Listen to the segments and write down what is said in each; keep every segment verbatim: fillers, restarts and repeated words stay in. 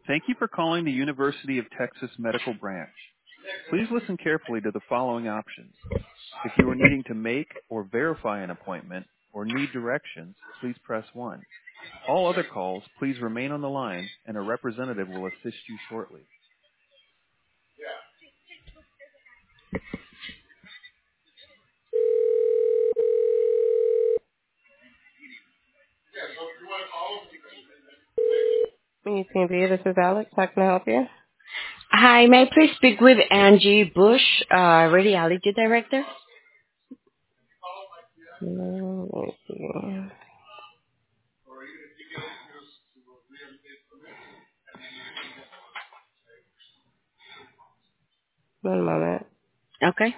Thank you for calling the University of Texas Medical Branch. Please listen carefully to the following options. If you are needing to make or verify an appointment or need directions, please press one. All other calls, please remain on the line and a representative will assist you shortly. U T M B, this is Alex. How can I help you? Hi, may I please speak with Angie Bush, uh, Radiology Director? Mm, Let me see. One moment. Okay.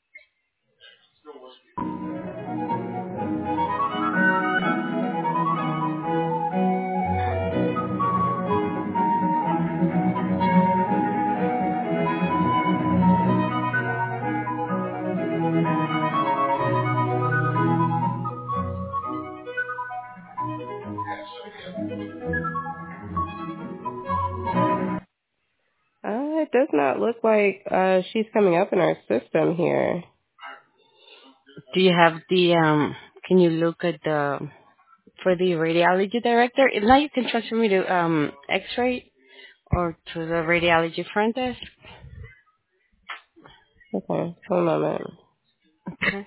Uh, it does not look like uh, she's coming up in our system here. Do you have the, um, can you look at the, for the Radiology Director? If not, you can transfer me to um, X-ray or to the Radiology Front Desk. Okay, one moment. Okay.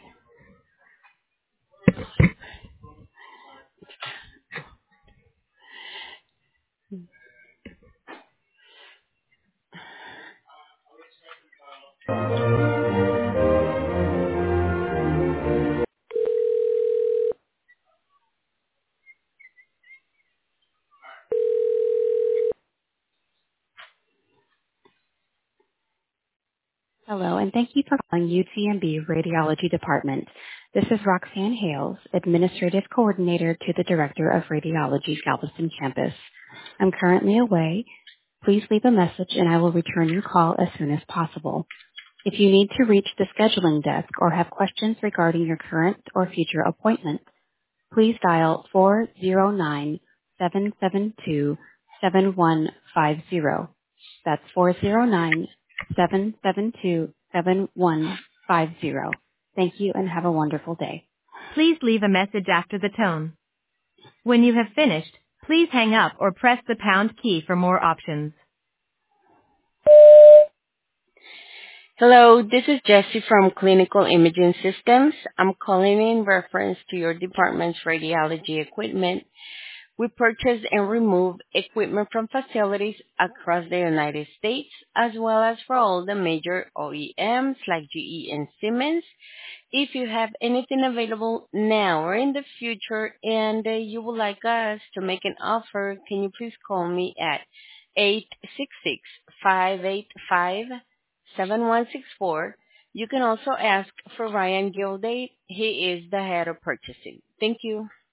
Hello, and thank you for calling U T M B Radiology Department. This is Roxanne Hales, Administrative Coordinator to the Director of Radiology, Galveston Campus. I'm currently away. Please leave a message and I will return your call as soon as possible. If you need to reach the scheduling desk or have questions regarding your current or future appointment, please dial four zero nine, seven seven two, seven one five zero. That's four zero nine, seven seven two, seven one five zero. Thank you and have a wonderful day. Please leave a message after the tone. When you have finished, please hang up or press the pound key for more options. Hello, this is Jessie from Clinical Imaging Systems. I'm calling in reference to your department's radiology equipment. We purchase and remove equipment from facilities across the United States, as well as for all the major O E Ms like G E and Siemens. If you have anything available now or in the future and uh, you would like us to make an offer, can you please call me at eight six six, five eight five, seven one six four. You can also ask for Ryan Gilday. He is the head of purchasing. Thank you.